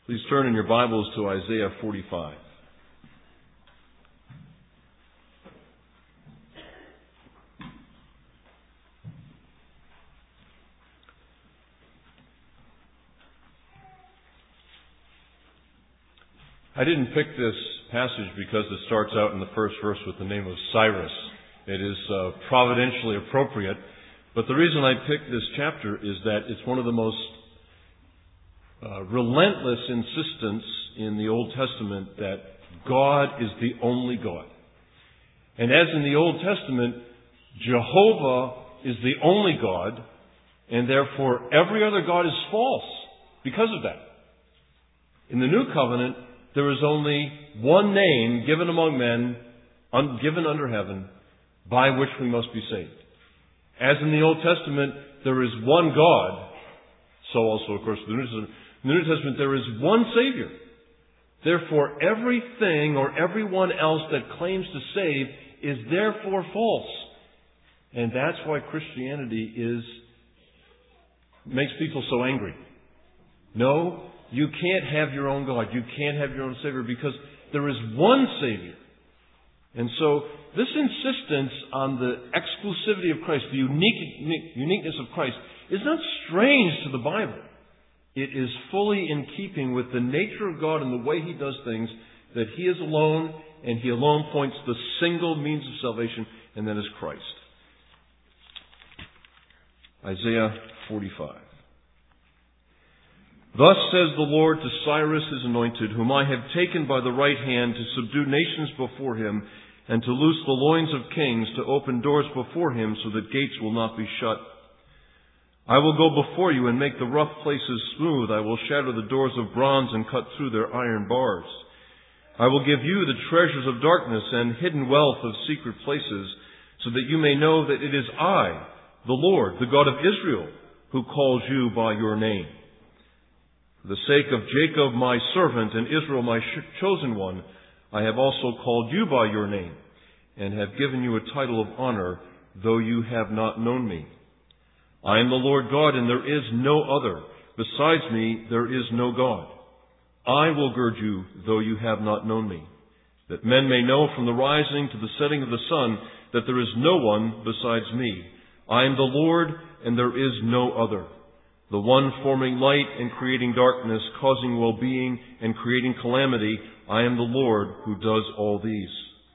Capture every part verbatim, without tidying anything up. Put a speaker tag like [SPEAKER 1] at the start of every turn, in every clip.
[SPEAKER 1] Please turn in your Bibles to Isaiah forty-five. I didn't pick this passage because it starts out in the first verse with the name of Cyrus. It is uh, providentially appropriate. But the reason I picked this chapter is that it's one of the most uh, relentless insistence in the Old Testament that God is the only God. And as in the Old Testament, Jehovah is the only God, and therefore every other God is false because of that. In the New Covenant, there is only one name given among men, un- given under heaven, by which we must be saved. As in the Old Testament, there is one God. So also, of course, in the New Testament. In the New Testament, there is one Savior. Therefore, everything or everyone else that claims to save is therefore false. And that's why Christianity is makes people so angry. No, you can't have your own God. You can't have your own Savior because there is one Savior. And so this insistence on the exclusivity of Christ, the unique, uniqueness of Christ, is not strange to the Bible. It is fully in keeping with the nature of God and the way He does things, that He is alone, and He alone points the single means of salvation, and that is Christ. Isaiah forty-five. Thus says the Lord to Cyrus his anointed, whom I have taken by the right hand to subdue nations before him, and to loose the loins of kings, to open doors before him, so that gates will not be shut. I will go before you and make the rough places smooth. I will shatter the doors of bronze and cut through their iron bars. I will give you the treasures of darkness and hidden wealth of secret places, so that you may know that it is I, the Lord, the God of Israel, who calls you by your name. For the sake of Jacob my servant and Israel my chosen one, I have also called you by your name, and have given you a title of honor, though you have not known me. I am the Lord God, and there is no other. Besides me, there is no God. I will gird you, though you have not known me, that men may know from the rising to the setting of the sun that there is no one besides me. I am the Lord, and there is no other. The one forming light and creating darkness, causing well-being and creating calamity. I am the Lord who does all these.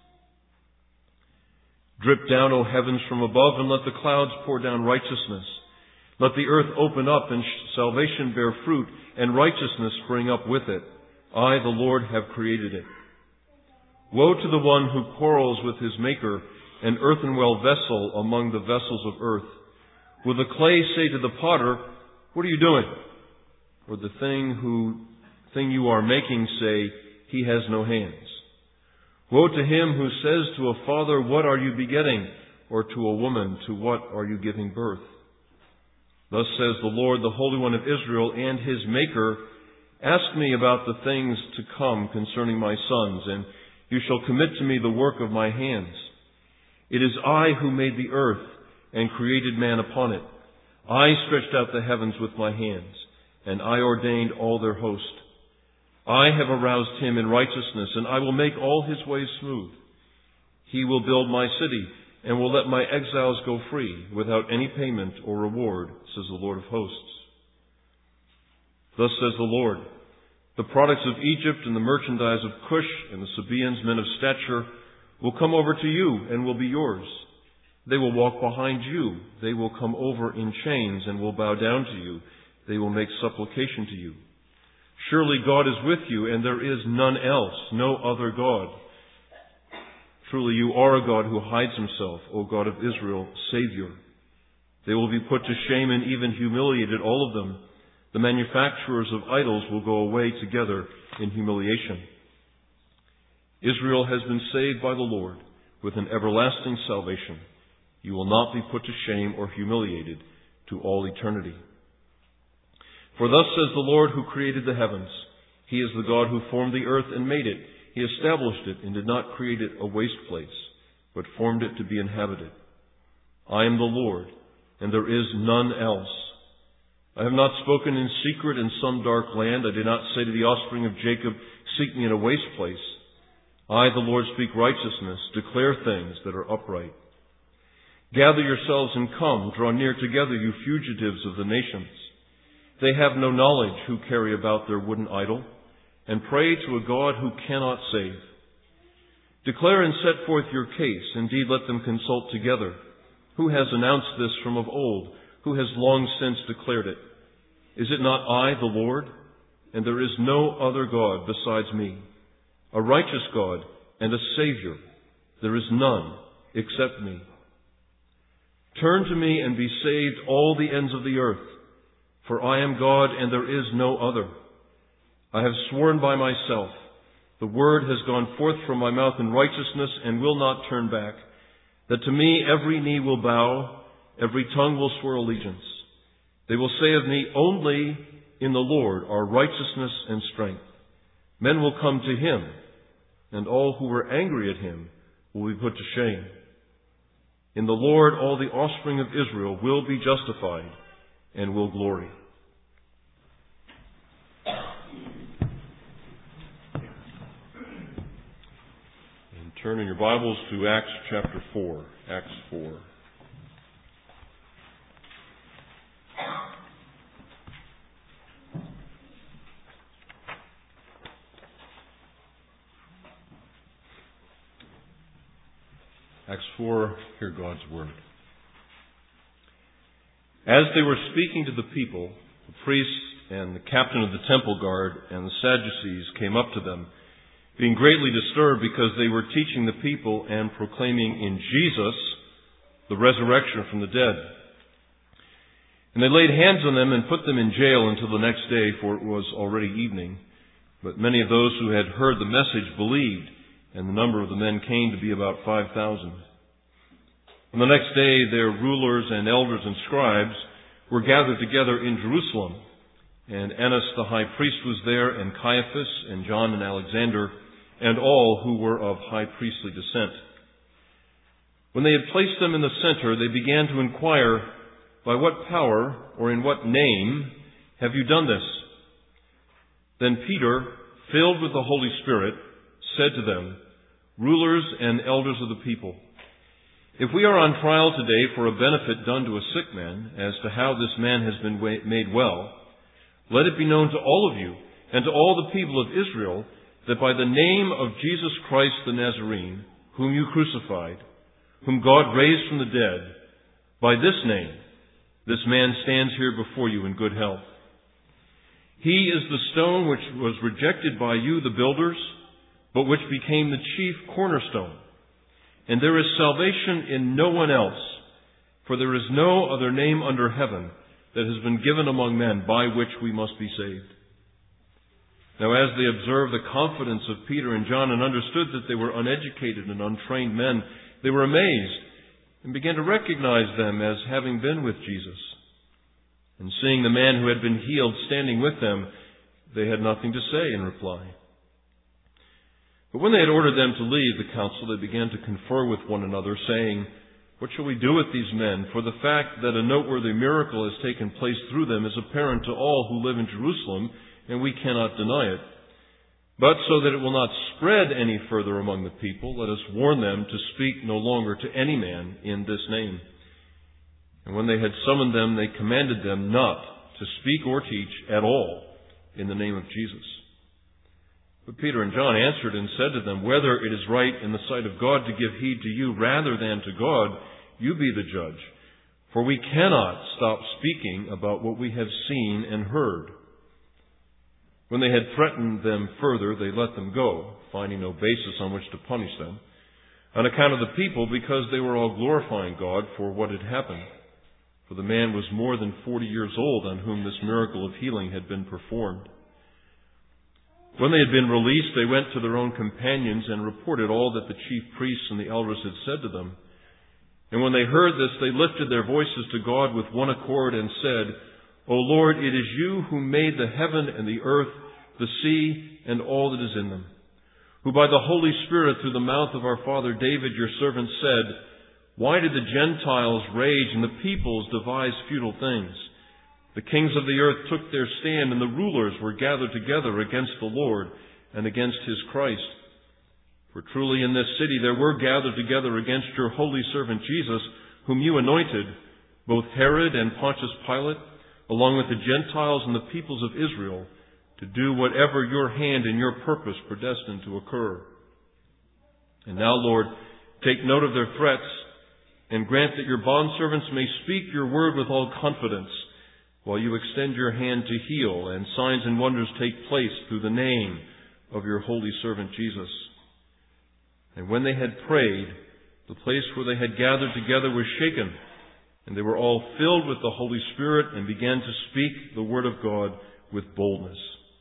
[SPEAKER 1] Drip down, O heavens, from above, and let the clouds pour down righteousness. Let the earth open up and salvation bear fruit, and righteousness spring up with it. I, the Lord, have created it. Woe to the one who quarrels with his maker, an earthenwell vessel among the vessels of earth. Will the clay say to the potter, "What are you doing?" Or the thing who thing you are making say, "He has no hands." Woe to him who says to a father, "What are you begetting?" Or to a woman, "To what are you giving birth?" Thus says the Lord, the Holy One of Israel, and His Maker, ask me about the things to come concerning my sons, and you shall commit to me the work of my hands. It is I who made the earth and created man upon it. I stretched out the heavens with my hands, and I ordained all their host. I have aroused him in righteousness, and I will make all his ways smooth. He will build my city, and will let my exiles go free, without any payment or reward, says the Lord of hosts. Thus says the Lord, the products of Egypt and the merchandise of Cush and the Sabaeans, men of stature, will come over to you and will be yours. They will walk behind you. They will come over in chains and will bow down to you. They will make supplication to you. Surely God is with you, and there is none else, no other God. Truly you are a God who hides himself, O God of Israel, Savior. They will be put to shame and even humiliated, all of them. The manufacturers of idols will go away together in humiliation. Israel has been saved by the Lord with an everlasting salvation. You will not be put to shame or humiliated to all eternity. For thus says the Lord who created the heavens. He is the God who formed the earth and made it. He established it and did not create it a waste place, but formed it to be inhabited. I am the Lord, and there is none else. I have not spoken in secret in some dark land. I did not say to the offspring of Jacob, seek me in a waste place. I, the Lord, speak righteousness, declare things that are upright. Gather yourselves and come, draw near together, you fugitives of the nations. They have no knowledge who carry about their wooden idol, and pray to a God who cannot save. Declare and set forth your case, indeed let them consult together. Who has announced this from of old? Who has long since declared it? Is it not I, the Lord? And there is no other God besides me, a righteous God and a Savior. There is none except me. Turn to me and be saved, all the ends of the earth, for I am God and there is no other. I have sworn by myself, the word has gone forth from my mouth in righteousness and will not turn back, that to me every knee will bow, every tongue will swear allegiance. They will say of me, only in the Lord are righteousness and strength. Men will come to him, and all who were angry at him will be put to shame. In the Lord all the offspring of Israel will be justified and will glory. And turn in your Bibles to Acts chapter four. Acts four. Acts four, hear God's word. As they were speaking to the people, the priests and the captain of the temple guard and the Sadducees came up to them, being greatly disturbed because they were teaching the people and proclaiming in Jesus the resurrection from the dead. And they laid hands on them and put them in jail until the next day, for it was already evening. But many of those who had heard the message believed, and the number of the men came to be about five thousand. On the next day, their rulers and elders and scribes were gathered together in Jerusalem. And Annas the high priest was there, and Caiaphas, and John and Alexander, and all who were of high priestly descent. When they had placed them in the center, they began to inquire, by what power or in what name have you done this? Then Peter, filled with the Holy Spirit, said to them, rulers and elders of the people, if we are on trial today for a benefit done to a sick man, as to how this man has been made well, let it be known to all of you and to all the people of Israel that by the name of Jesus Christ the Nazarene, whom you crucified, whom God raised from the dead, by this name, this man stands here before you in good health. He is the stone which was rejected by you, the builders, but which became the chief cornerstone. And there is salvation in no one else, for there is no other name under heaven that has been given among men by which we must be saved. Now as they observed the confidence of Peter and John and understood that they were uneducated and untrained men, they were amazed and began to recognize them as having been with Jesus. And seeing the man who had been healed standing with them, they had nothing to say in reply. But when they had ordered them to leave the council, they began to confer with one another, saying, what shall we do with these men? For the fact that a noteworthy miracle has taken place through them is apparent to all who live in Jerusalem, and we cannot deny it. But so that it will not spread any further among the people, let us warn them to speak no longer to any man in this name. And when they had summoned them, they commanded them not to speak or teach at all in the name of Jesus. But Peter and John answered and said to them, whether it is right in the sight of God to give heed to you rather than to God, you be the judge. For we cannot stop speaking about what we have seen and heard. When they had threatened them further, they let them go, finding no basis on which to punish them, on account of the people, because they were all glorifying God for what had happened. For the man was more than forty years old on whom this miracle of healing had been performed. When they had been released, they went to their own companions and reported all that the chief priests and the elders had said to them. And when they heard this, they lifted their voices to God with one accord and said, O Lord, it is you who made the heaven and the earth, the sea, and all that is in them, who by the Holy Spirit through the mouth of our father David, your servant, said, why did the Gentiles rage and the peoples devise futile things? The kings of the earth took their stand, and the rulers were gathered together against the Lord and against His Christ. For truly in this city there were gathered together against your holy servant Jesus, whom you anointed, both Herod and Pontius Pilate, along with the Gentiles and the peoples of Israel, to do whatever your hand and your purpose predestined to occur. And now, Lord, take note of their threats, and grant that your bondservants may speak your word with all confidence, while you extend your hand to heal, and signs and wonders take place through the name of your holy servant Jesus. And when they had prayed, the place where they had gathered together was shaken, and they were all filled with the Holy Spirit and began to speak the word of God with boldness.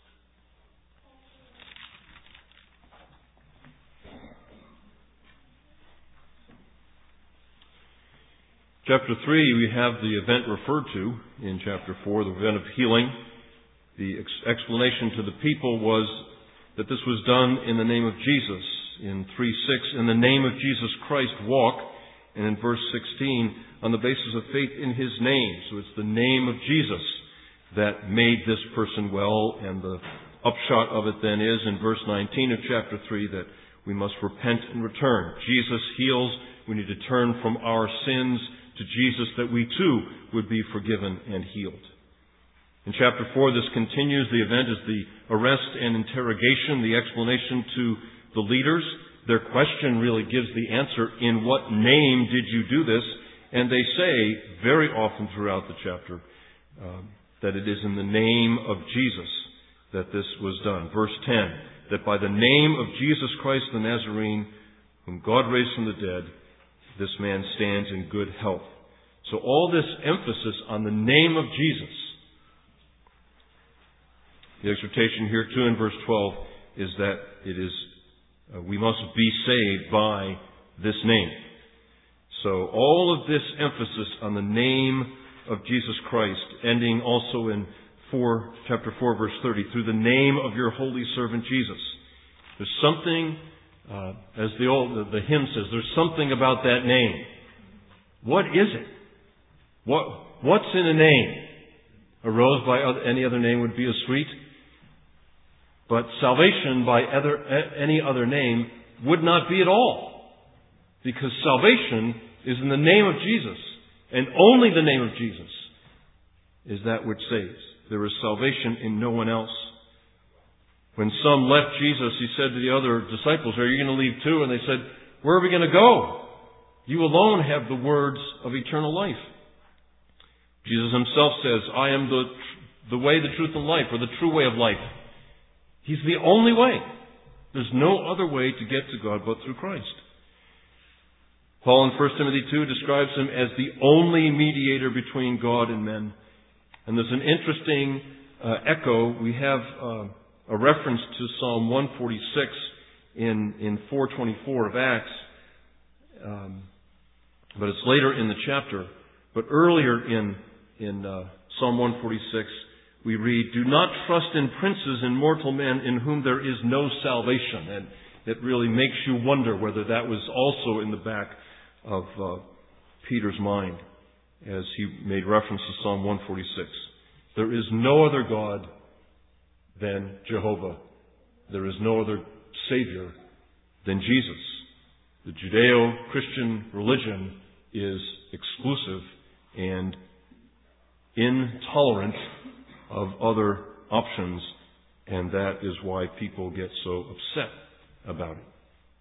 [SPEAKER 1] Chapter three, we have the event referred to in chapter four, the event of healing. The ex- explanation to the people was that this was done in the name of Jesus. In three six, in the name of Jesus Christ walk. And in verse sixteen, on the basis of faith in His name. So it's the name of Jesus that made this person well. And the upshot of it then is in verse nineteen of chapter three that we must repent and return. Jesus heals. We need to turn from our sins to Jesus, that we too would be forgiven and healed. In chapter four, this continues. The event is the arrest and interrogation, the explanation to the leaders. Their question really gives the answer, in what name did you do this? And they say very often throughout the chapter um, that it is in the name of Jesus that this was done. Verse ten, that by the name of Jesus Christ the Nazarene, whom God raised from the dead, this man stands in good health. So all this emphasis on the name of Jesus. The exhortation here too in verse twelve is that it is uh, we must be saved by this name. So all of this emphasis on the name of Jesus Christ, ending also in four, chapter four, verse thirty, through the name of your holy servant Jesus. There's something, uh, as the old the, the hymn says, there's something about that name. What is it? What what's in a name? A rose by other, any other name would be as sweet. But salvation by other, any other name would not be at all. Because salvation is in the name of Jesus. And only the name of Jesus is that which saves. There is salvation in no one else. When some left Jesus, He said to the other disciples, are you going to leave too? And they said, where are we going to go? You alone have the words of eternal life. Jesus Himself says, I am the, the way, the truth, and life, or the true way of life. He's the only way. There's no other way to get to God but through Christ. Paul in First Timothy two describes Him as the only mediator between God and men. And there's an interesting uh, echo. We have uh, a reference to Psalm one forty-six in, in four twenty-four of Acts. Um, but it's later in the chapter. But earlier in, in uh, Psalm one forty-six, we read, do not trust in princes and mortal men in whom there is no salvation. And it really makes you wonder whether that was also in the back of uh, Peter's mind as he made reference to Psalm one forty-six. There is no other God than Jehovah. There is no other Savior than Jesus. The Judeo-Christian religion is exclusive and intolerant of other options, and that is why people get so upset about it.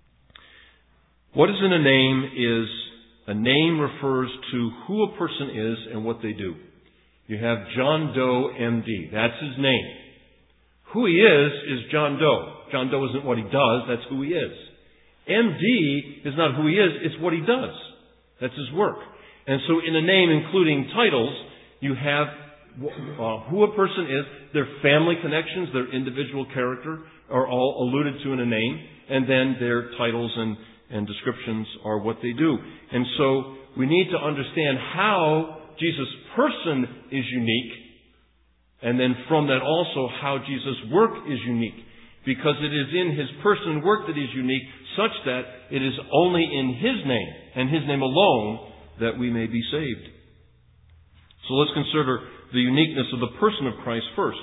[SPEAKER 1] What is in a name is, a name refers to who a person is and what they do. You have John Doe, M D. That's his name. Who he is, is John Doe. John Doe isn't what he does, that's who he is. M D is not who he is, it's what he does. That's his work. And so in a name including titles, you have uh, who a person is, their family connections, their individual character are all alluded to in a name, and then their titles and, and descriptions are what they do. And so we need to understand how Jesus' person is unique, and then from that also how Jesus' work is unique. Because it is in His person and work that is unique, such that it is only in His name, and His name alone, that we may be saved. So let's consider the uniqueness of the person of Christ first.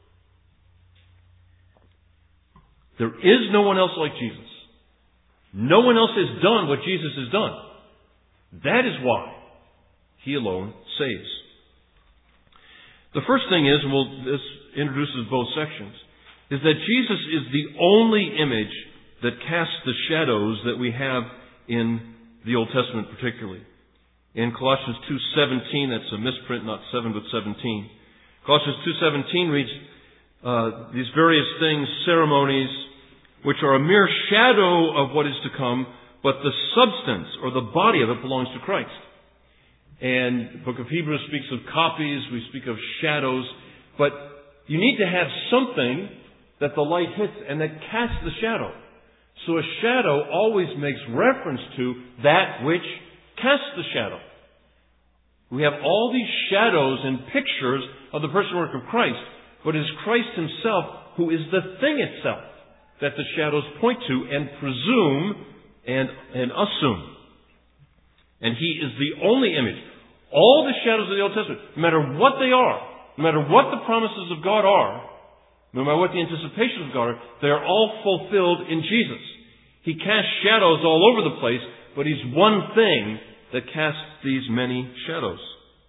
[SPEAKER 1] There is no one else like Jesus. No one else has done what Jesus has done. That is why He alone saves. The first thing is, and we'll, this introduces both sections, is that Jesus is the only image that casts the shadows that we have in the Old Testament particularly. In Colossians two seventeen, that's a misprint, not seven but seventeen. Colossians two seventeen reads, uh, these various things, ceremonies, which are a mere shadow of what is to come, but the substance or the body of it belongs to Christ. And the book of Hebrews speaks of copies, we speak of shadows, but you need to have something that the light hits and that casts the shadow. So a shadow always makes reference to that which casts the shadow. We have all these shadows and pictures of the person and work of Christ, but it is Christ Himself who is the thing itself that the shadows point to and presume and, and assume. And He is the only image. All the shadows of the Old Testament, no matter what they are, no matter what the promises of God are, no matter what the anticipations of God are, they are all fulfilled in Jesus. He casts shadows all over the place, but He's one thing that casts these many shadows.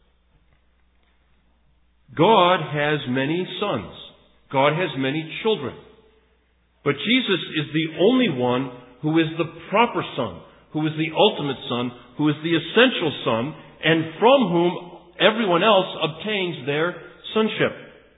[SPEAKER 1] God has many sons. God has many children. But Jesus is the only one who is the proper Son, who is the ultimate Son, who is the essential Son, and from whom everyone else obtains their sonship.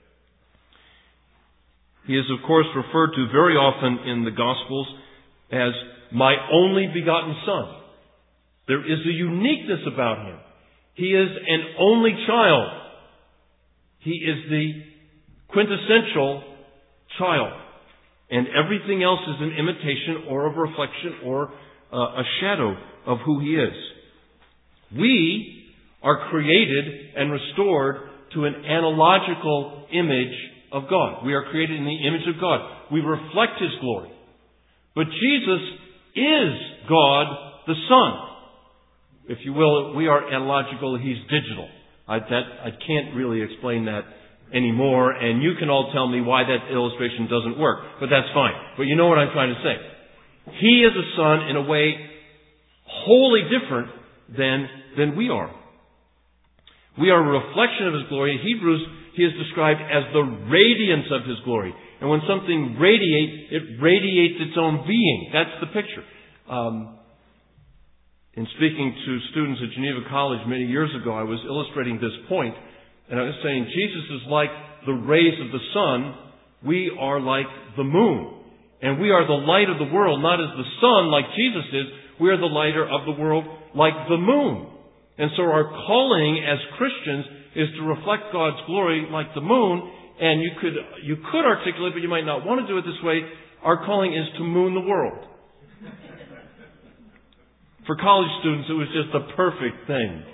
[SPEAKER 1] He is, of course, referred to very often in the Gospels as my only begotten Son. There is a uniqueness about Him. He is an only child. He is the quintessential child. And everything else is an imitation or a reflection or uh, a shadow of who He is. We are created and restored to an analogical image of God. We are created in the image of God. We reflect His glory. But Jesus is God the Son. If you will, we are analogical, He's digital. I, that, I can't really explain that anymore, and you can all tell me why that illustration doesn't work, but that's fine. But you know what I'm trying to say. He is a Son in a way wholly different than, than we are. We are a reflection of His glory. In Hebrews, He is described as the radiance of His glory. And when something radiates, it radiates its own being. That's the picture. Um, in speaking to students at Geneva College many years ago, I was illustrating this point, and I was saying Jesus is like the rays of the sun. We are like the moon. And we are the light of the world, not as the sun like Jesus is. We are the lighter of the world like the moon. And so our calling as Christians is to reflect God's glory like the moon. And you could, you could articulate, but you might not want to do it this way. Our calling is to moon the world. For college students, it was just the perfect thing.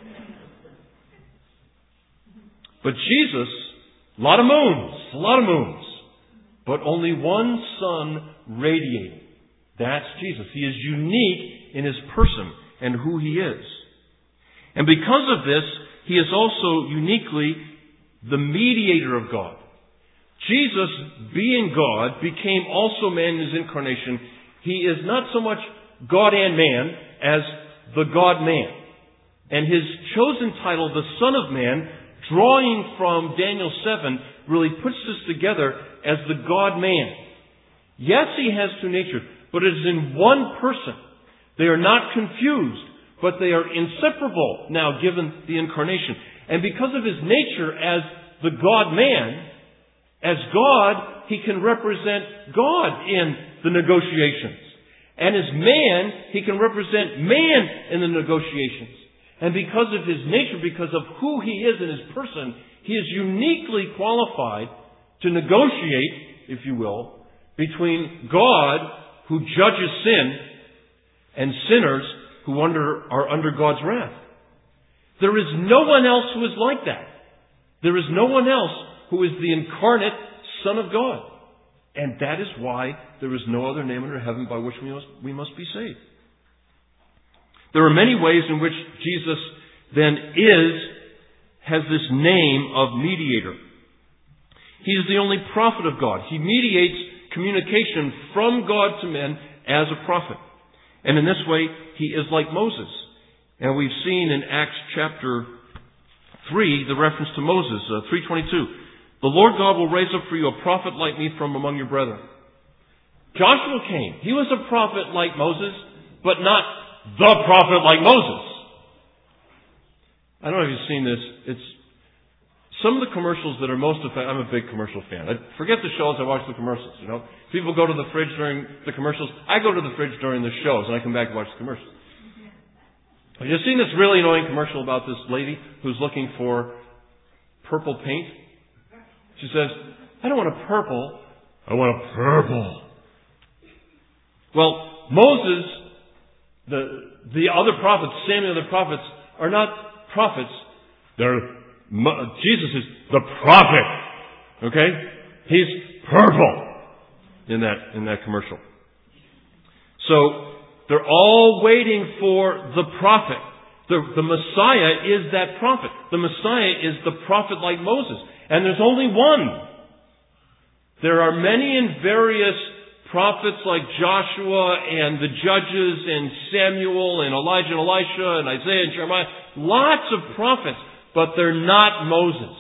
[SPEAKER 1] But Jesus, a lot of moons, a lot of moons, but only one sun radiating. That's Jesus. He is unique in His person and who He is. And because of this, He is also uniquely the mediator of God. Jesus, being God, became also man in His incarnation. He is not so much God and man as the God-man. And His chosen title, the Son of Man, drawing from Daniel seven, really puts this together as the God-man. Yes, He has two natures, but it is in one person. They are not confused, but they are inseparable now given the incarnation. And because of His nature as the God-man, as God, He can represent God in the negotiations. And as man, He can represent man in the negotiations. And because of His nature, because of who He is in His person, He is uniquely qualified to negotiate, if you will, between God, who judges sin, and sinners who under, are under God's wrath. There is no one else who is like that. There is no one else who is the incarnate Son of God. And that is why there is no other name under heaven by which we must, we must be saved. There are many ways in which Jesus then is, has this name of mediator. He is the only prophet of God. He mediates communication from God to men as a prophet. And in this way, he is like Moses. And we've seen in Acts chapter three the reference to Moses, uh, three twenty-two. The Lord God will raise up for you a prophet like me from among your brethren. Joshua came. He was a prophet like Moses, but not the prophet like Moses. I don't know if you've seen this. It's some of the commercials that are most effective. I'm a big commercial fan. I forget the shows, I watch the commercials. You know, people go to the fridge during the commercials. I go to the fridge during the shows, and I come back and watch the commercials. Have you seen this really annoying commercial about this lady who's looking for purple paint? She says, "I don't want a purple. I want a purple." Well, Moses, the the other prophets, Samuel, the prophets are not prophets. They're Jesus is the prophet. Okay? He's purple in that in that commercial. So they're all waiting for the prophet. The, the Messiah is that prophet. The Messiah is the prophet like Moses. And there's only one. There are many and various prophets like Joshua and the Judges and Samuel and Elijah and Elisha and Isaiah and Jeremiah. Lots of prophets. But they're not Moses.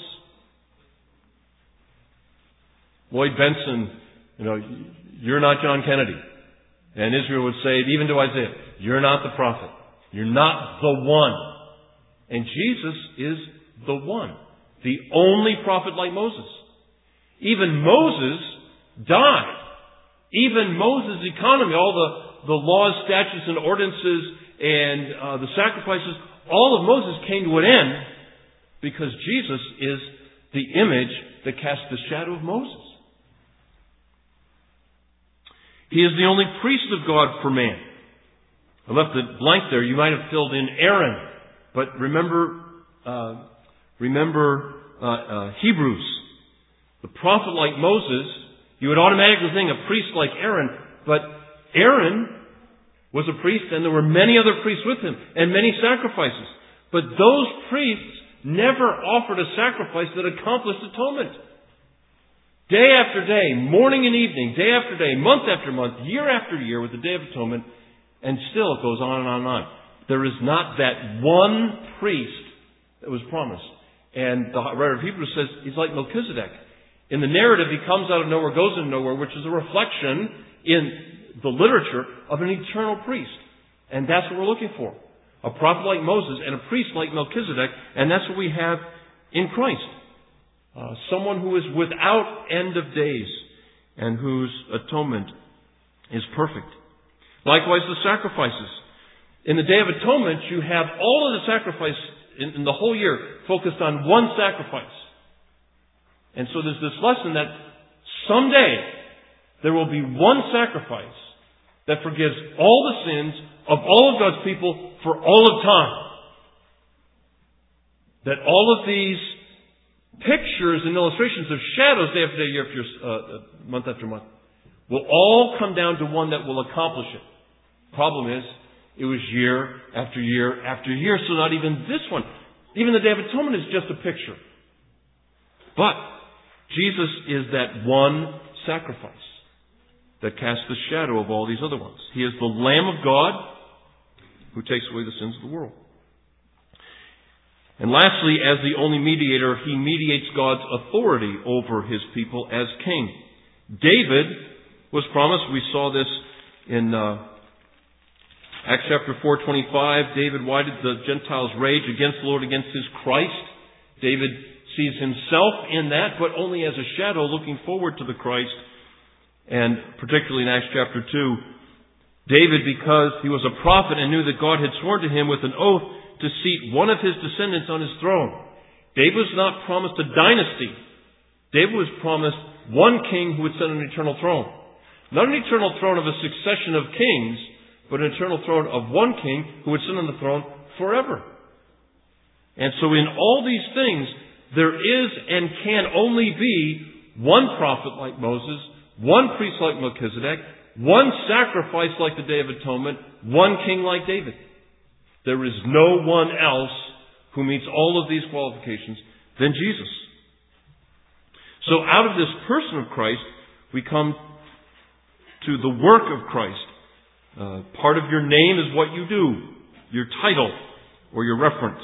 [SPEAKER 1] Lloyd Benson, you know, you're not John Kennedy. And Israel would say, even to Isaiah, you're not the prophet. You're not the one. And Jesus is the one. The only prophet like Moses. Even Moses died. Even Moses' economy, all the, the laws, statutes, and ordinances, and uh, the sacrifices, all of Moses came to an end. Because Jesus is the image that casts the shadow of Moses. He is the only priest of God for man. I left it blank there. You might have filled in Aaron. But remember, uh, remember uh, uh, Hebrews. The prophet like Moses, you would automatically think a priest like Aaron. But Aaron was a priest and there were many other priests with him and many sacrifices. But those priests never offered a sacrifice that accomplished atonement. Day after day, morning and evening, day after day, month after month, year after year with the Day of Atonement, and still it goes on and on and on. There is not that one priest that was promised. And the writer of Hebrews says he's like Melchizedek. In the narrative, he comes out of nowhere, goes into nowhere, which is a reflection in the literature of an eternal priest. And that's what we're looking for. A prophet like Moses and a priest like Melchizedek, and that's what we have in Christ. Uh, someone who is without end of days and whose atonement is perfect. Likewise, the sacrifices. In the Day of Atonement, you have all of the sacrifice in, in the whole year focused on one sacrifice. And so there's this lesson that someday there will be one sacrifice that forgives all the sins of all of God's people for all of time. That all of these pictures and illustrations of shadows day after day, year after year, uh, month after month, will all come down to one that will accomplish it. Problem is, it was year after year after year, so not even this one. Even the Day of Atonement is just a picture. But Jesus is that one sacrifice that casts the shadow of all these other ones. He is the Lamb of God who takes away the sins of the world. And lastly, as the only mediator, he mediates God's authority over his people as king. David was promised, we saw this in uh, Acts chapter four twenty-five. David, why did the Gentiles rage against the Lord, against his Christ? David sees himself in that, but only as a shadow looking forward to the Christ. And particularly in Acts chapter two, David, because he was a prophet and knew that God had sworn to him with an oath to seat one of his descendants on his throne. David was not promised a dynasty. David was promised one king who would sit on an eternal throne. Not an eternal throne of a succession of kings, but an eternal throne of one king who would sit on the throne forever. And so in all these things, there is and can only be one prophet like Moses, one priest like Melchizedek, one sacrifice like the Day of Atonement, one king like David. There is no one else who meets all of these qualifications than Jesus. So out of this person of Christ, we come to the work of Christ. Uh, part of your name is what you do, your title or your reference.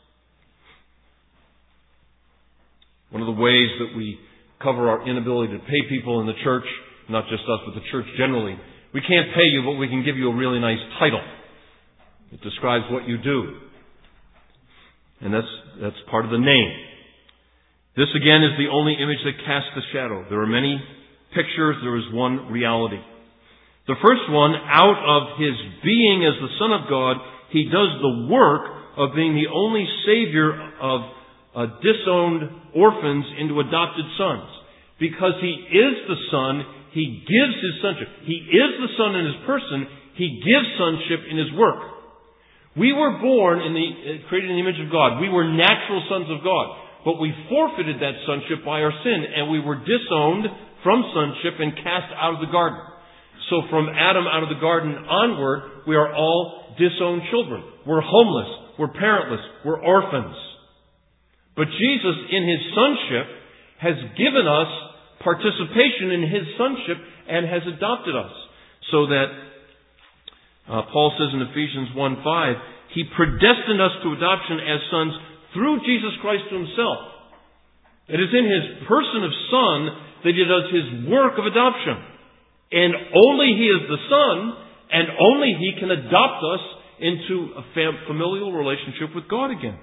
[SPEAKER 1] One of the ways that we cover our inability to pay people in the church, not just us, but the church generally, we can't pay you, but we can give you a really nice title. It describes what you do. And that's, that's part of the name. This again is the only image that casts a shadow. There are many pictures, there is one reality. The first one, out of His being as the Son of God, He does the work of being the only Savior of uh, disowned orphans into adopted sons. Because He is the Son, He gives His sonship. He is the Son in His person, He gives sonship in His work. We were born in the, uh, created in the image of God. We were natural sons of God. But we forfeited that sonship by our sin, and we were disowned from sonship and cast out of the garden. So from Adam out of the garden onward, we are all disowned children. We're homeless. We're parentless. We're orphans. But Jesus, in His sonship, has given us participation in His sonship and has adopted us. So that, uh, Paul says in Ephesians one five, He predestined us to adoption as sons through Jesus Christ to Himself. It is in His person of Son that He does His work of adoption. And only He is the Son, and only He can adopt us into a fam- familial relationship with God again.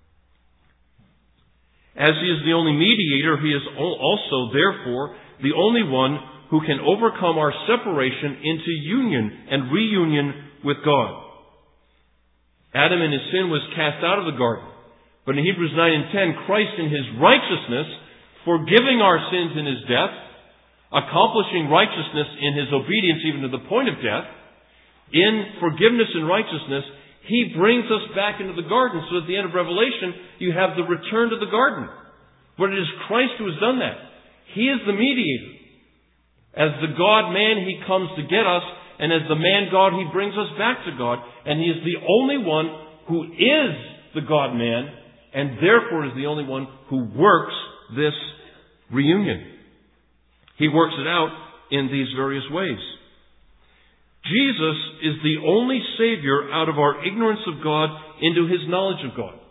[SPEAKER 1] As He is the only mediator, He is also, therefore, the only one who can overcome our separation into union and reunion with God. Adam in his sin was cast out of the garden. But in Hebrews nine and ten, Christ in His righteousness, forgiving our sins in His death, accomplishing righteousness in His obedience even to the point of death, in forgiveness and righteousness, He brings us back into the garden. So at the end of Revelation, you have the return to the garden. But it is Christ who has done that. He is the mediator. As the God-man, He comes to get us, and as the man-God, He brings us back to God. And He is the only one who is the God-man, and therefore is the only one who works this reunion. He works it out in these various ways. Jesus is the only Savior out of our ignorance of God into His knowledge of God.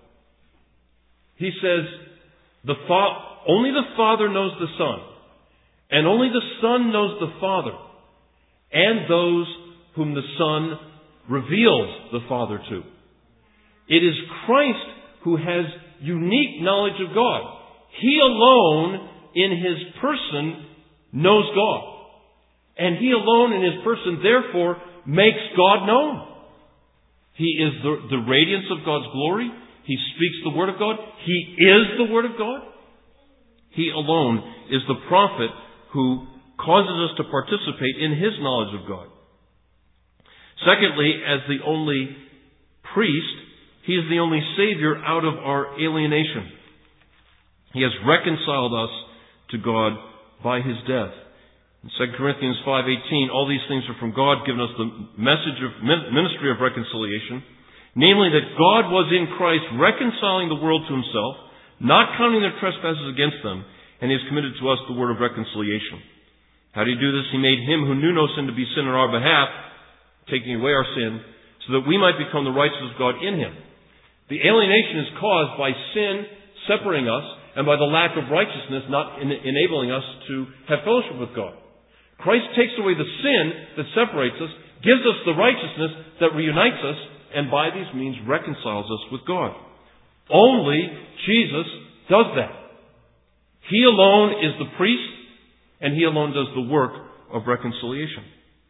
[SPEAKER 1] He says, the fa- only the Father knows the Son, and only the Son knows the Father, and those whom the Son reveals the Father to. It is Christ who has unique knowledge of God. He alone, in His person, knows God. And He alone in His person, therefore, makes God known. He is the, the radiance of God's glory. He speaks the Word of God. He is the Word of God. He alone is the prophet who causes us to participate in His knowledge of God. Secondly, as the only priest, He is the only Savior out of our alienation. He has reconciled us to God by His death. In Second Corinthians five eighteen, all these things are from God, giving us the message of ministry of reconciliation, namely that God was in Christ reconciling the world to Himself, not counting their trespasses against them, and He has committed to us the word of reconciliation. How did He do this? He made Him who knew no sin to be sin on our behalf, taking away our sin, so that we might become the righteousness of God in Him. The alienation is caused by sin separating us, and by the lack of righteousness not in- enabling us to have fellowship with God. Christ takes away the sin that separates us, gives us the righteousness that reunites us, and by these means reconciles us with God. Only Jesus does that. He alone is the priest, and He alone does the work of reconciliation.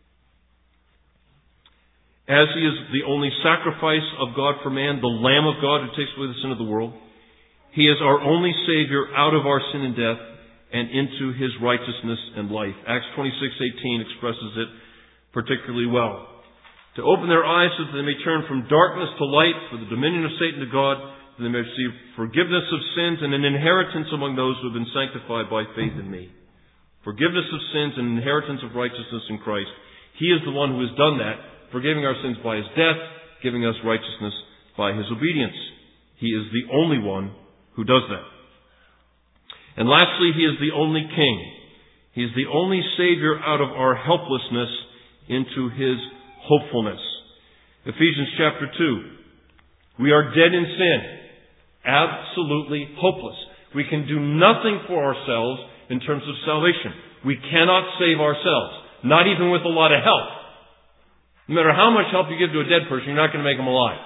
[SPEAKER 1] As He is the only sacrifice of God for man, the Lamb of God who takes away the sin of the world, He is our only Savior out of our sin and death and into His righteousness and life. Acts twenty-six eighteen expresses it particularly well. To open their eyes so that they may turn from darkness to light, for the dominion of Satan to God, that they may receive forgiveness of sins and an inheritance among those who have been sanctified by faith in Me. Forgiveness of sins and inheritance of righteousness in Christ. He is the one who has done that, forgiving our sins by His death, giving us righteousness by His obedience. He is the only one who does that. And lastly, He is the only King. He is the only Savior out of our helplessness into His hopefulness. Ephesians chapter two. We are dead in sin. Absolutely hopeless. We can do nothing for ourselves in terms of salvation. We cannot save ourselves. Not even with a lot of help. No matter how much help you give to a dead person, you're not going to make them alive.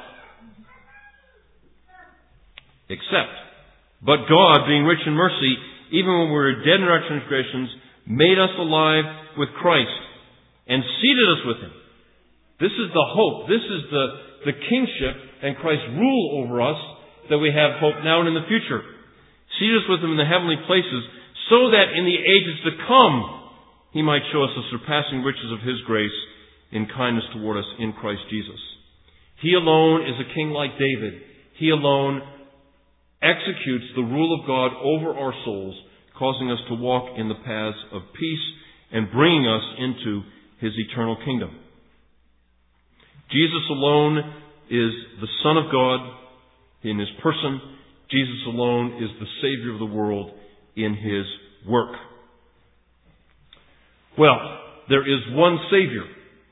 [SPEAKER 1] Except, but God, being rich in mercy, even when we were dead in our transgressions, made us alive with Christ and seated us with Him. This is the hope. This is the, the kingship and Christ's rule over us, that we have hope now and in the future. Seated us with Him in the heavenly places, so that in the ages to come He might show us the surpassing riches of His grace in kindness toward us in Christ Jesus. He alone is a king like David. He alone executes the rule of God over our souls, causing us to walk in the paths of peace and bringing us into His eternal kingdom. Jesus alone is the Son of God in His person. Jesus alone is the Savior of the world in His work. Well, there is one Savior.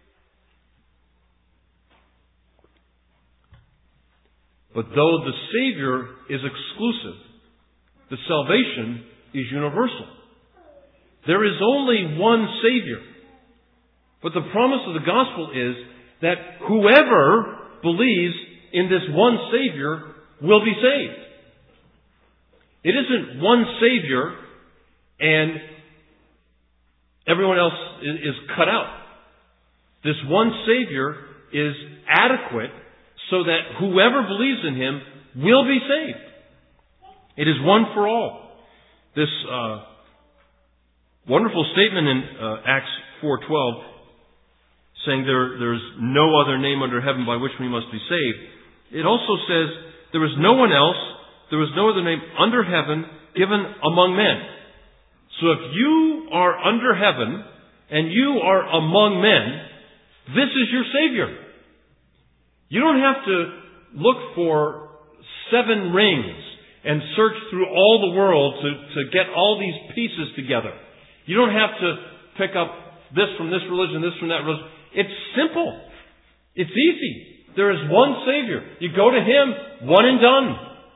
[SPEAKER 1] But though the Savior is exclusive, the salvation is universal. There is only one Savior. But the promise of the gospel is that whoever believes in this one Savior will be saved. It isn't one Savior and everyone else is cut out. This one Savior is adequate so that whoever believes in Him will be saved. It is one for all. This uh, wonderful statement in uh, Acts four twelve, saying there there's no other name under heaven by which we must be saved. It also says there is no one else, there is no other name under heaven given among men. So if you are under heaven and you are among men, this is your Savior. You don't have to look for seven rings and search through all the world to, to get all these pieces together. You don't have to pick up this from this religion, this from that religion. It's simple. It's easy. There is one Savior. You go to Him, one and done.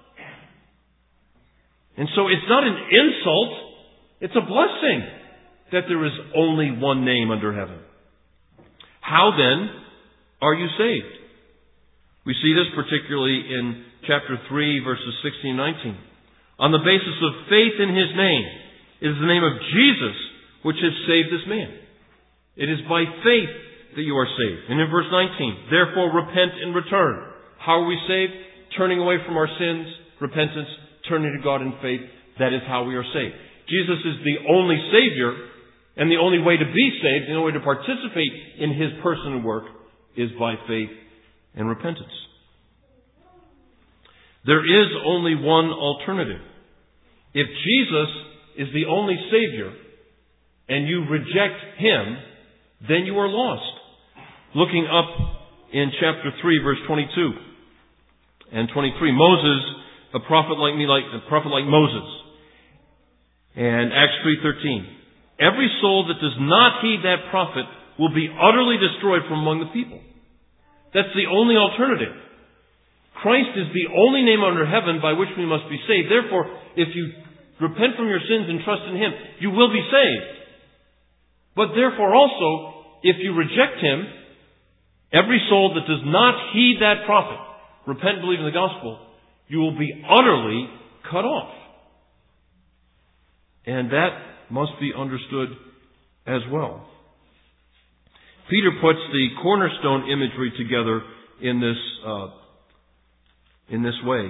[SPEAKER 1] And so it's not an insult. It's a blessing that there is only one name under heaven. How then are you saved? We see this particularly in chapter three, verses sixteen and nineteen. On the basis of faith in His name. It is the name of Jesus which has saved this man. It is by faith that you are saved. And in verse nineteen, therefore repent and return. How are we saved? Turning away from our sins, repentance, turning to God in faith. That is how we are saved. Jesus is the only Savior, and the only way to be saved, the only way to participate in His person and work is by faith and repentance. There is only one alternative. If Jesus is the only Savior and you reject Him, then you are lost. Looking up in chapter three, verse twenty-two and twenty-three, Moses, a prophet like me, like a prophet like Moses. And Acts three thirteen, every soul that does not heed that prophet will be utterly destroyed from among the people. That's the only alternative. Christ is the only name under heaven by which we must be saved. Therefore, if you repent from your sins and trust in Him, you will be saved. But therefore also, if you reject Him, every soul that does not heed that prophet, repent and believe in the gospel, you will be utterly cut off. And that must be understood as well. Peter puts the cornerstone imagery together in this uh, in this way.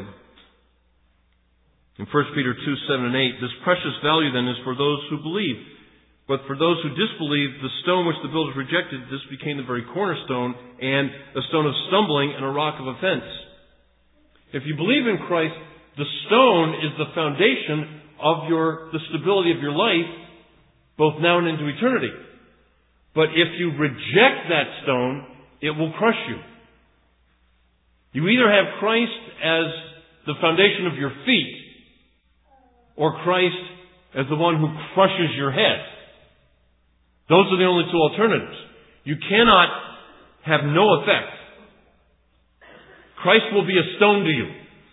[SPEAKER 1] In First Peter two, seven and eight, this precious value then is for those who believe. But for those who disbelieve, the stone which the builders rejected, this became the very cornerstone and a stone of stumbling and a rock of offense. If you believe in Christ, the stone is the foundation of your the stability of your life, both now and into eternity. But if you reject that stone, it will crush you. You either have Christ as the foundation of your feet, or Christ as the one who crushes your head. Those are the only two alternatives. You cannot have no effect. Christ will be a stone to you.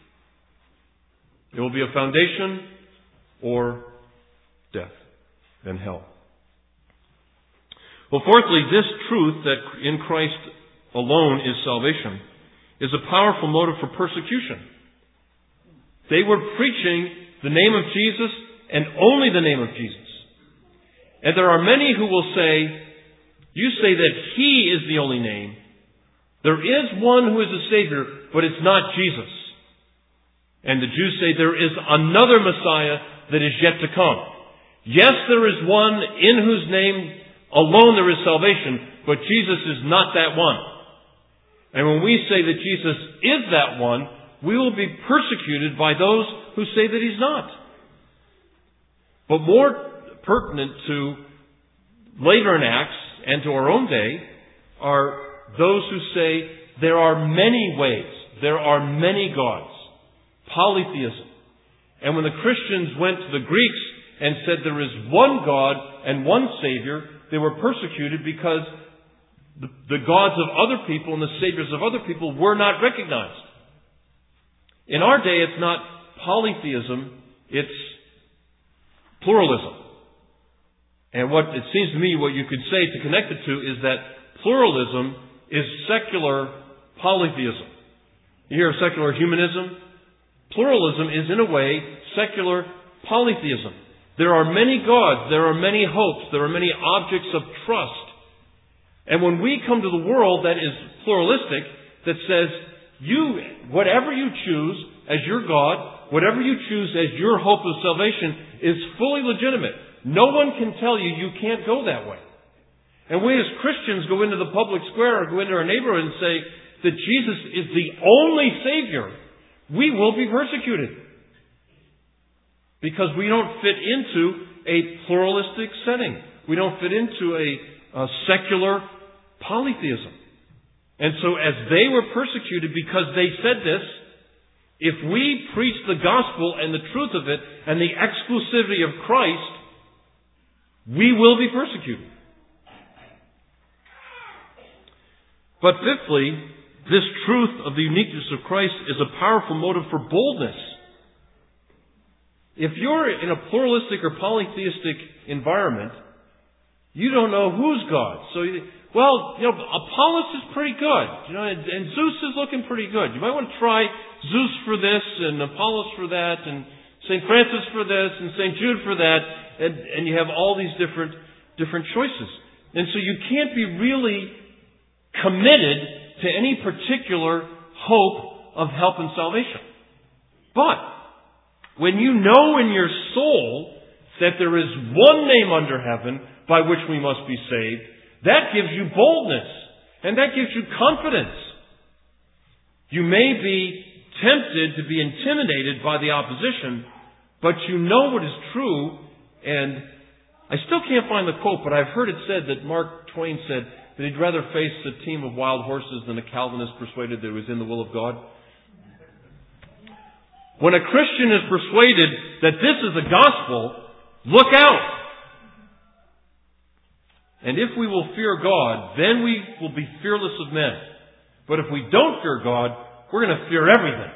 [SPEAKER 1] It will be a foundation or death and hell. Well, fourthly, this truth that in Christ alone is salvation is a powerful motive for persecution. They were preaching the name of Jesus and only the name of Jesus. And there are many who will say, you say that He is the only name. There is one who is a Savior, but it's not Jesus. And the Jews say there is another Messiah that is yet to come. Yes, there is one in whose name alone there is salvation, but Jesus is not that one. And when we say that Jesus is that one, we will be persecuted by those who say that He's not. But more pertinent to later in Acts and to our own day are those who say there are many ways, there are many gods. Polytheism. And when the Christians went to the Greeks and said there is one God and one Savior, they were persecuted because the, the gods of other people and the saviors of other people were not recognized. In our day, it's not polytheism, it's pluralism. And what it seems to me what you could say to connect it to is that pluralism is secular polytheism. You hear of secular humanism? Pluralism is, in a way, secular polytheism. There are many gods, there are many hopes, there are many objects of trust. And when we come to the world that is pluralistic, that says, you, whatever you choose as your God, whatever you choose as your hope of salvation is fully legitimate. No one can tell you you can't go that way. And we as Christians go into the public square or go into our neighborhood and say that Jesus is the only Savior, we will be persecuted. Because we don't fit into a pluralistic setting. We don't fit into a, a secular polytheism. And so as they were persecuted because they said this, if we preach the gospel and the truth of it and the exclusivity of Christ, we will be persecuted. But fifthly, this truth of the uniqueness of Christ is a powerful motive for boldness. If you're in a pluralistic or polytheistic environment, you don't know who's God. So, you, well, you know, Apollos is pretty good, you know, and, and Zeus is looking pretty good. You might want to try Zeus for this and Apollos for that and Saint Francis for this and Saint Jude for that, and, and you have all these different different choices. And so you can't be really committed to any particular hope of help and salvation. But when you know in your soul that there is one name under heaven by which we must be saved, that gives you boldness and that gives you confidence. You may be tempted to be intimidated by the opposition, but you know what is true. And I still can't find the quote, but I've heard it said that Mark Twain said that he'd rather face a team of wild horses than a Calvinist persuaded that it was in the will of God. When a Christian is persuaded that this is the gospel, look out! And if we will fear God, then we will be fearless of men. But if we don't fear God, we're going to fear everything.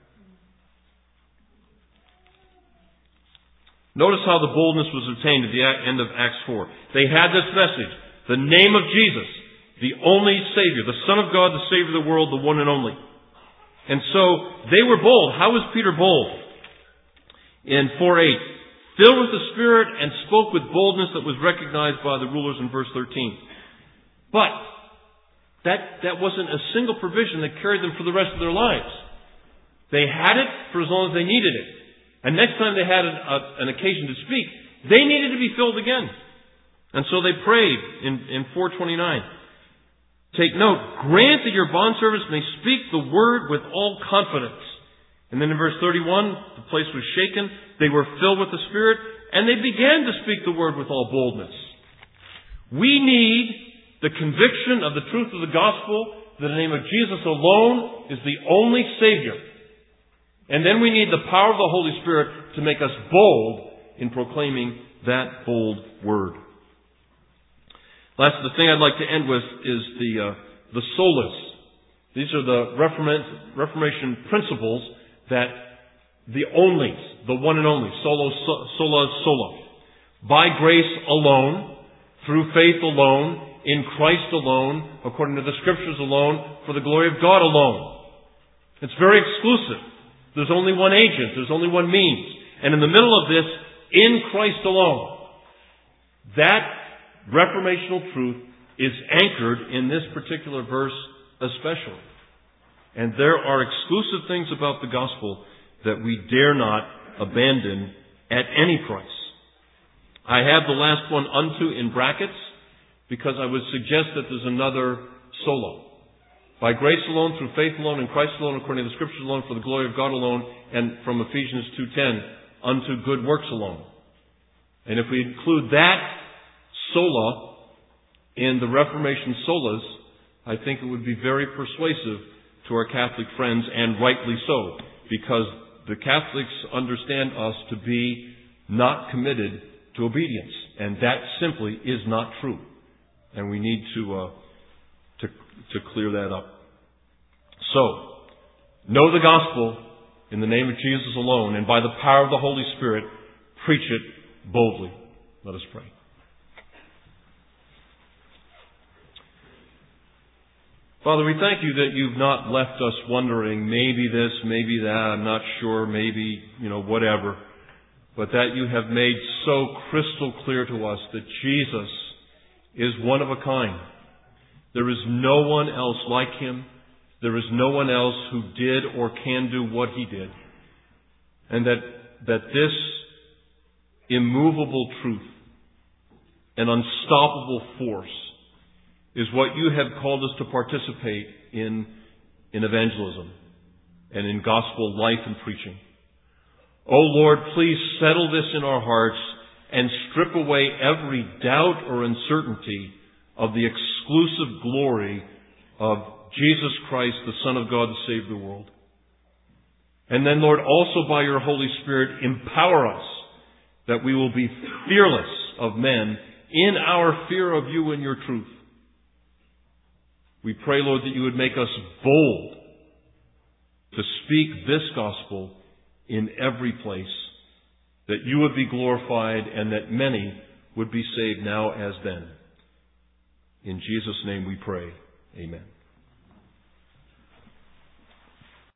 [SPEAKER 1] Notice how the boldness was obtained at the end of Acts four. They had this message, the name of Jesus, the only Savior, the Son of God, the Savior of the world, the one and only. And so they were bold. How was Peter bold? In four eight, filled with the Spirit and spoke with boldness that was recognized by the rulers in verse thirteen. But that, that wasn't a single provision that carried them for the rest of their lives. They had it for as long as they needed it. And next time they had an, a, an occasion to speak, they needed to be filled again. And so they prayed in, in four twenty-nine. Take note, grant that your bondservants may speak the word with all confidence. And then in verse thirty-one, the place was shaken. They were filled with the Spirit, and they began to speak the word with all boldness. We need the conviction of the truth of the gospel, that the name of Jesus alone is the only Savior. And then we need the power of the Holy Spirit to make us bold in proclaiming that bold word. Last, the thing I'd like to end with is the uh, the solas. These are the Reformation, Reformation principles that the only, the one and only, solo, sola, sola. By grace alone, through faith alone, in Christ alone, according to the Scriptures alone, for the glory of God alone. It's very exclusive. There's only one agent. There's only one means. And in the middle of this, in Christ alone. That reformational truth is anchored in this particular verse especially. And there are exclusive things about the gospel that we dare not abandon at any price. I have the last one, unto, in brackets, because I would suggest that there's another solo. By grace alone, through faith alone, in Christ alone, according to the Scriptures alone, for the glory of God alone, and from Ephesians two ten, unto good works alone. And if we include that sola in the Reformation solas, I think it would be very persuasive to our Catholic friends, and rightly so, because the Catholics understand us to be not committed to obedience, and that simply is not true. And we need to uh, to to clear that up. So, know the gospel in the name of Jesus alone, and by the power of the Holy Spirit, preach it boldly. Let us pray. Father, we thank you that you've not left us wondering, maybe this, maybe that, I'm not sure, maybe, you know, whatever. But that you have made so crystal clear to us that Jesus is one of a kind. There is no one else like him. There is no one else who did or can do what he did. And that, that this immovable truth, an unstoppable force, is what you have called us to participate in, in evangelism and in gospel life and preaching. Oh Lord, please settle this in our hearts and strip away every doubt or uncertainty of the exclusive glory of Jesus Christ, the Son of God, to save the world. And then, Lord, also by your Holy Spirit, empower us that we will be fearless of men in our fear of you and your truth. We pray, Lord, that you would make us bold to speak this gospel in every place, that you would be glorified and that many would be saved now as then. In Jesus' name we pray. Amen.